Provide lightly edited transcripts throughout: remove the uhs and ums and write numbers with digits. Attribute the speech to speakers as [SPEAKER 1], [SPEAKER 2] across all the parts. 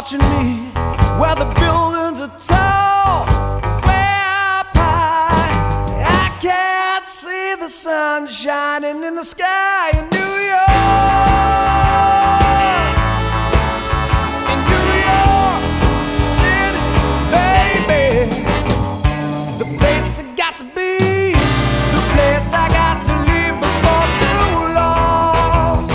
[SPEAKER 1] watching me, where the buildings are tall, way up high. I can't see the sun shining in the sky in New York. In New York City, baby, the place I got to be, the place I got to leave before too long.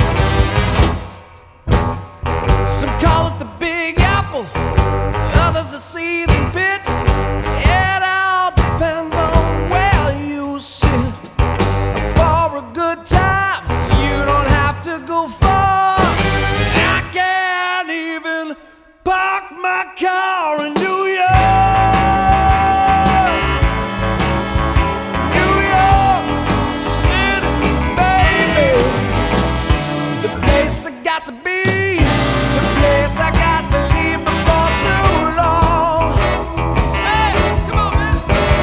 [SPEAKER 1] Some call it the Big Apple, others the seething pit. It all depends on where you sit. For a good time, you don't have to go far. I can't even park my car in New York. New York City, baby, the place I got to be, the place I got to leave before too long. Hey, come on, man.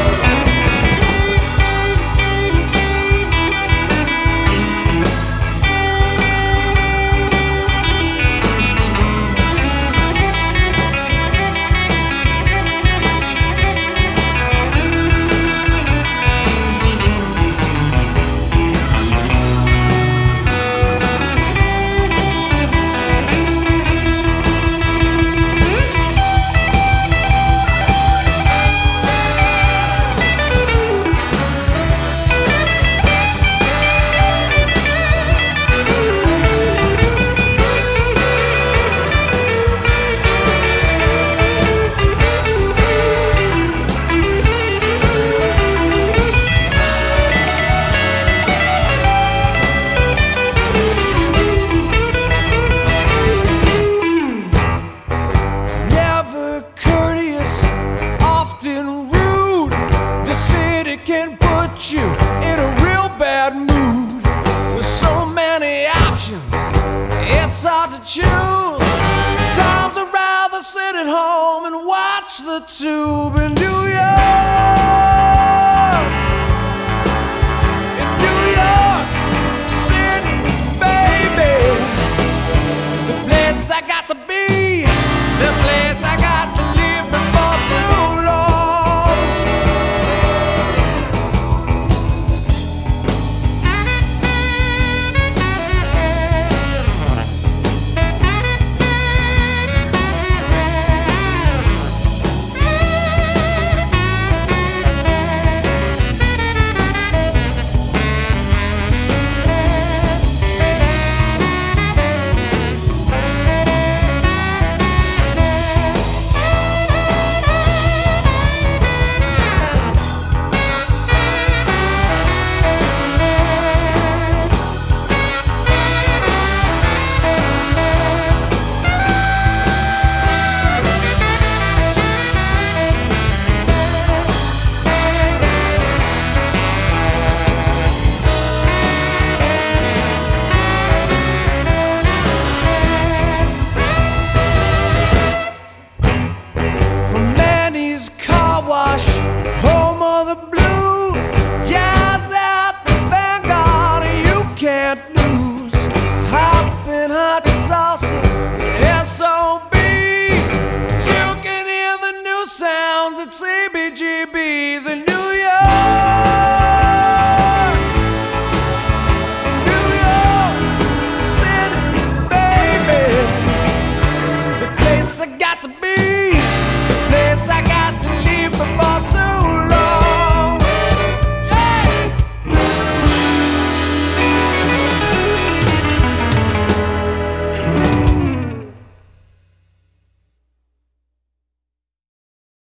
[SPEAKER 1] Never courteous, often rude. The city can put you in a real bad mood. With so many options, it's hard to choose. Sometimes I'd rather sit at home and watch the tube in New York. In New York City, baby, the place I got to be, the place I got to leave before too long. From Manny's car wash, home of the blues, jazz at the Vanguard, you can't lose. Hoppin' hot sauce, SOBs, you can hear the new sounds at CBGB's in New York. In New York City, baby, the place I got to be, the place I